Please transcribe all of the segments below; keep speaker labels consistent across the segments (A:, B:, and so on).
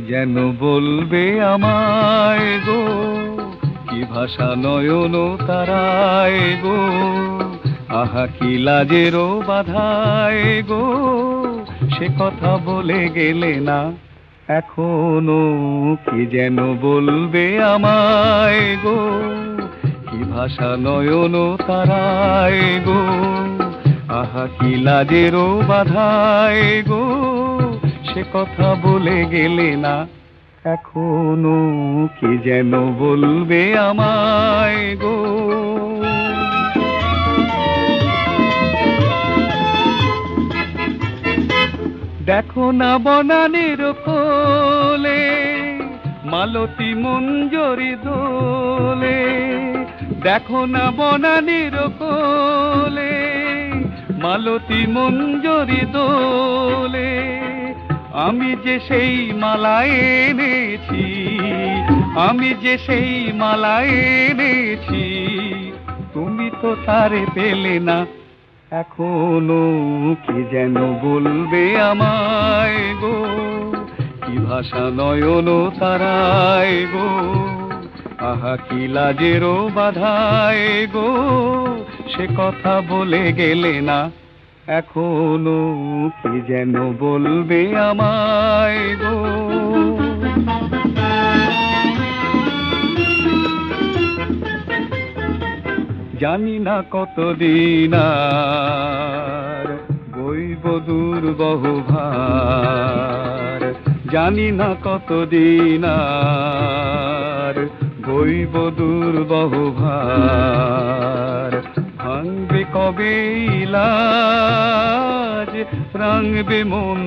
A: যেন বলবে আমায় গো, কি ভাষা নয়ন তারায় গো, আহা কি লাজেরও বাধায় গো, সে কথা বলে গেলে না এখনো, কি যেন বলবে আমায় গো, কি ভাষা নয়ন তারায় গো, আহা কি লাজেরও বাধায় গো, সে কথা বলে গেলে না এখনো, কি যেন বলবে আমায় গো। দেখো না বনানীর কোলে মালতী মঞ্জরি দোলে, দেখো না বনানীর কোলে মালতী মঞ্জরি দোলে, আমি যে সেই মালা এনেছি, আমি যে সেই মালা এনেছি, তুমি তো তারে পেলে না এখনো, কি যেন বলবে আমায় গো, কি ভাষা নয়ন তারায় গো, আহা কি লাজেরও বাধায় গো, সে কথা বলে গেলে না এখনো, কি যেন বলবে আমায় গো। জানি না কতদিন আর বইব দুর্বহ ভার, জানি না কতদিন আর বইব দুর্বহ ভার, ভাঙবে কবে লাজ রাঙবে মন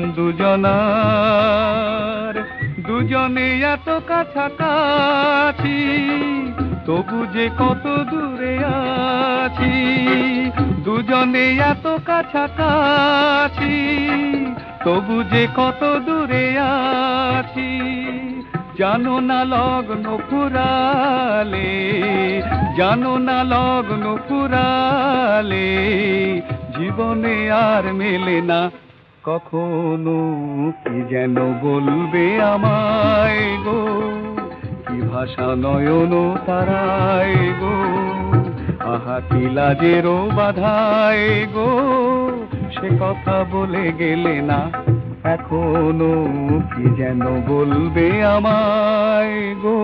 A: দুজনার, দুজনে এত কাছাকাছি তবু যে কত দূরে আছি, দুজনে এত কাছাকাছি তবু যে কত দূরে আছি, জানো না লগ্ন ফুরালে, জানো না লগ্ন ফুরালে, জীবনে আর মেলে না কখনো, কি যেন বলবে আমায় গো, কি ভাষা নয়ন তারায় গো, আহা কি লাজেরও বাধায় গো, সে কথা বলে গেলে না এখনো, কি যেন বলবে আমায় গো।